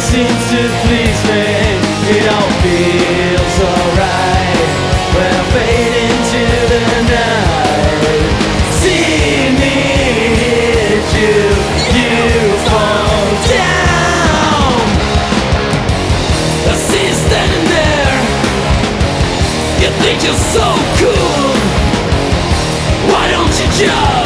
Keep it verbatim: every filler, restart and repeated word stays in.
seems to please me. It all feels alright when I fade into the night. See me hit you, you fall down. I see you standing there. You think you're so cool. Why don't you just